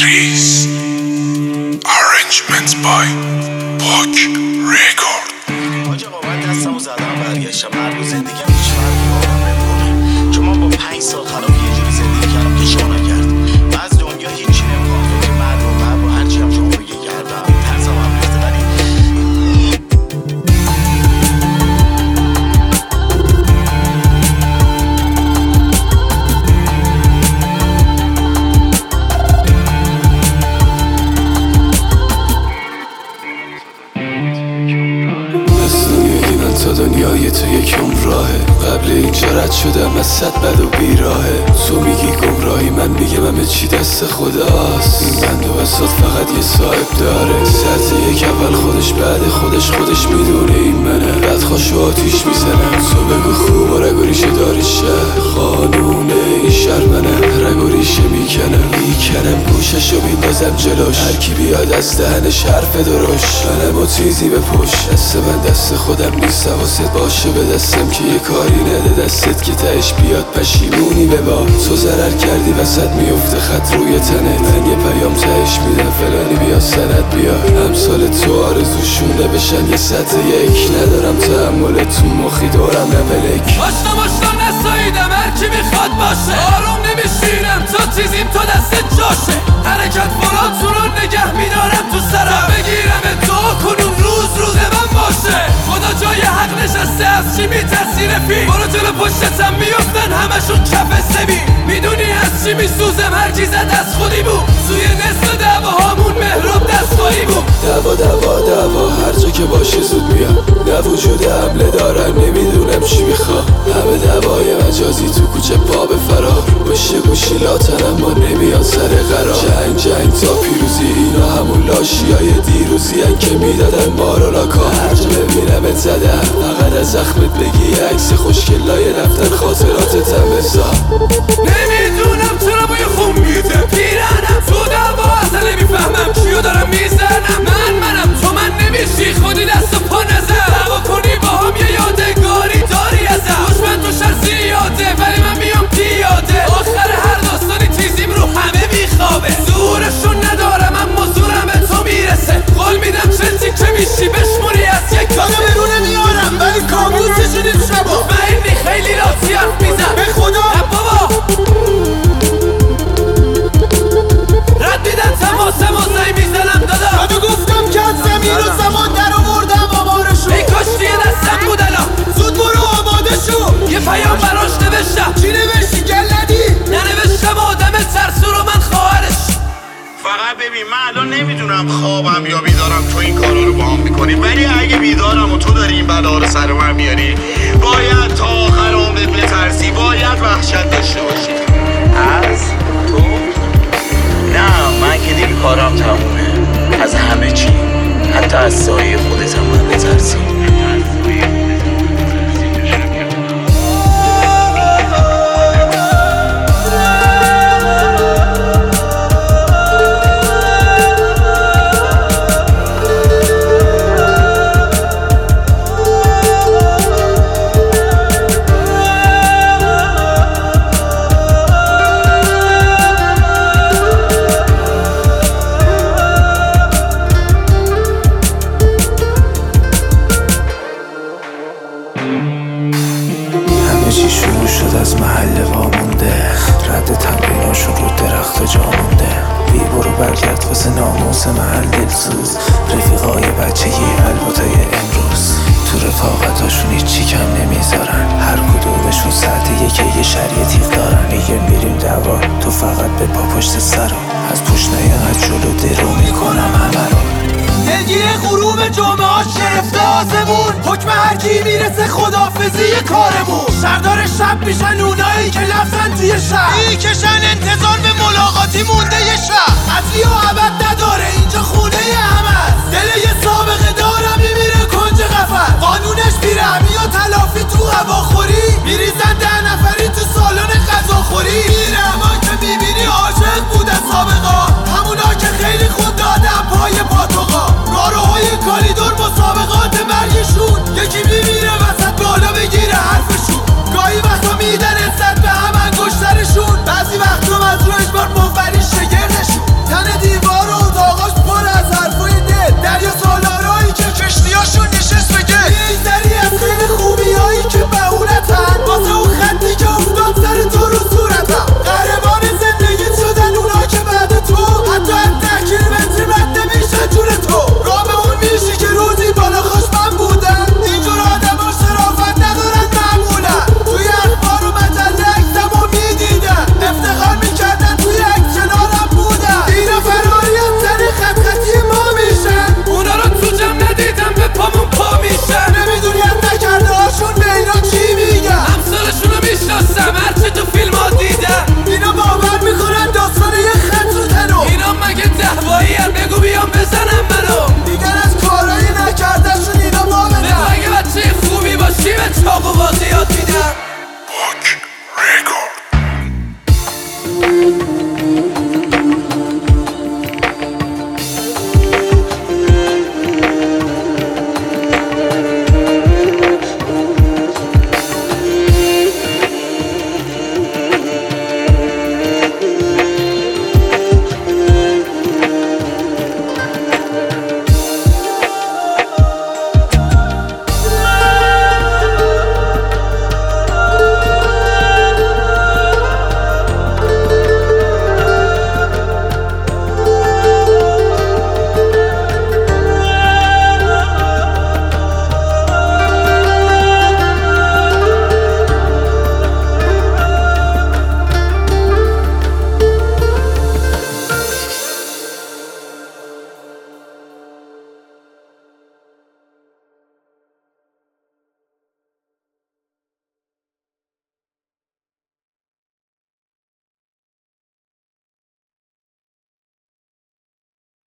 Trees. Arrangements by Book Record. آجا با من دستمو زدم برگشتم هر روز زندگیم هیچ فرقی با آدم نمیکنه، چون من با 5 سال خراب یه جوری زندگی کردم که شما نکرد. من از دنیا هیچی نمیخوام که مرد و هرچی هم شما بگه کردم. ترسم هم ریخته ولی تا دنیای تو یک راهه. قبل اینجا رد شدم از صد بد و بیراهه. تو میگی گمراهی، من میگم همه چی دست خداست. این بند و بساط فقط یه صاحب داره. سطح یک اول خودش بعد خودش میدونه این منه. بعد خوشو آتیش میزنم. تو بگو خوب و رگ و ریشه داری شهر. قانون این شهر منه. رگ و ریشه میکنم گوششو میندازم جلوش. هر کی بیاد از دهنش حرف درشت. منم و تیزی به پشت. دست من دست خودم نیست، حواست باشه به دستم که یه کاری نده دستت که تهش بیاد پشیمونی ببا. تو ضرر کردی وسط میفته خط روی تنت. من یه پیام تهش میدم فلانی بیا سند بیا. امثال تو آرزوشونه بشن یه سطح یک. ندارم تحمل تو مخی دورم نملک. آشنا نساییدم هرکی میخواد باشه. آروم نمیشینم تو تیزیم تو دست جاشه. حرکت فراتون رو نگه میدارم تو سرم. بگیرم تو کنون روز من باشه. خدا جای حق نشسته از چی میترسی رفیق. برو جلو پشتتم میفتن همشون کف سبی. میدونی از چی میسوزم هرکی زد از خودی بود. توی نصف دعواهامون مهراب دستخواهی بود. دعوا هر جا که باشه زود میاد. نه وجود حمله دارن نمیدونم چی میخوا. همه دعوای مجازی تو کوچه پا به فرار. بشه گوشی لاتن اما نمیاد سر قرار. جنگ تا پیروزی اینا همون لاشیای دیروزی هن که میدادن ما رو لاکا. هر جا ببینمت زدم فقط از زخمت بگی عکس خوشگلای رفتن خاطراتتم بسا. نمیدونم چرا با یه خون میده پیرنم. تو دعوا اصلا نمیفهمم چیو دارم میزنم. منم تو من نمیشی خودی دست و پا نزن. دعوا کنی با هم یه یادگاری داری ازم. دشمن تو شهر زیاده ولی من میام پیاده. آخر هر داستانی تیزیم رو همه میخوابه. زورشون ندارم اما زورم به تو میرسه. قول میدم چه تیکه میشی بشمونی از یک کاسه. برونه میارم ولی کابوسشون این شبا. مطمئنی خیلی راتی حرف میزن به خدا بابا. رد میدن تماسم و زنگ میزنم دادا. منو گفتم که از زمین و زمان در آوردم آمارشو. ای کاشتی یه دستم بود الان. زود برو آماده شو. یه پیام براش نوشتم. چی نوشتی گلدی؟ ننوشتم آدم ترسو رو من خواهرش. فقط ببین من الان نمیدونم خوابم یا بیدارم تو این کارا رو با هم میکنی. ولی اگه بیدارم و تو داری این بلا رو سر من میاری باید تا آخر عمرت بترسی. باید وحشت داشته باشی از تو. نه من که دیگه کارم تمومه. از همه چی حتی از سایه خودت هم من بترسی. چی شروع شد از محل وامونده. رد تمریناشون رو درخت و جا مونده. بی برو برگرد واسه ناموس محل دلسوز. رفیقای بچگی الباتای امروز تو رفاقتاشون هیچی کم نمیذارن. هر کدومشون ساعت یه شریع تیغ دارن. میریم دعوا تو فقط به پا پشت سرم. از پشت نیاد جلو درو میکنم همه رو. دلگیر غروب جمعه ها شرفته آسمون. حکم هرکی میرسه خدافزی کارمون. شهردار شب میشن اونایی که لفتن توی شهر. میکشن انتظار به ملاقاتی مونده یه شهر. اصلی و عبد نداره اینجا خونه همه. دل یه سابقه دارم میمیره کنج قفل. قانونش میره یا تلافی تو هواخوری. میریزن